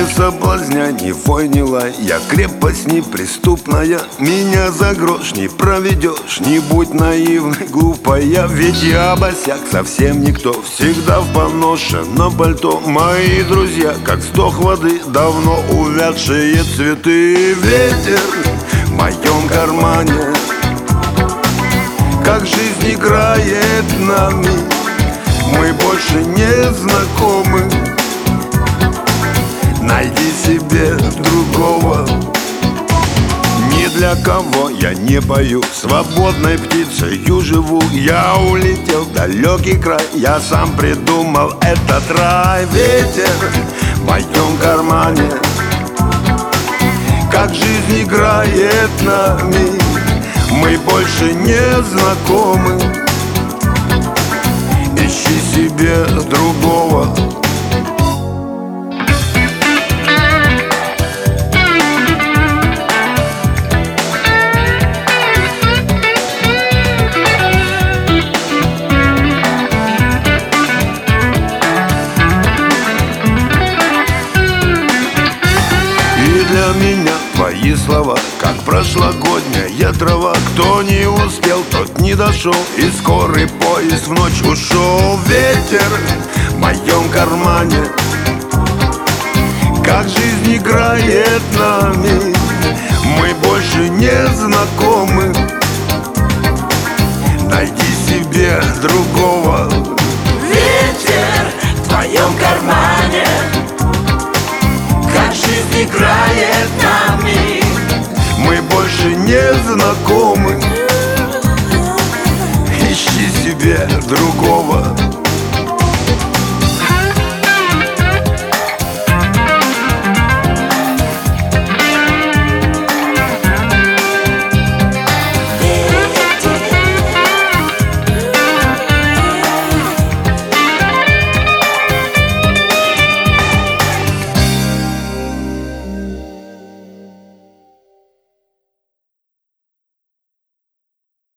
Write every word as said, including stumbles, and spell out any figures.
соблазняй, ни вой, ни лай. Я крепость неприступная, меня за грош не проведешь. Не будь наивной, глупая, ведь я босяк совсем никто. Всегда в поношенном пальто. Мои друзья, как сток воды, давно увядшие цветы. Ветер в моем кармане, как жизнь играет нами. Мы больше не знакомы. Найди себе другого. Ни для кого я не пою, свободной птицею живу. Я улетел в далекий край, я сам придумал этот рай. Ветер в моем кармане, как жизнь играет нами. Мы больше не знакомы. Ищи себе другого. Для меня твои слова, как прошлогодняя трава. Кто не успел, тот не дошел, и скорый поезд в ночь ушел. Ветер в моем кармане, как жизнь играет нами. Мы больше не знакомы. Найди себе другого. Ветер в твоем кармане, как жизнь играет нами. Мы больше не знакомы.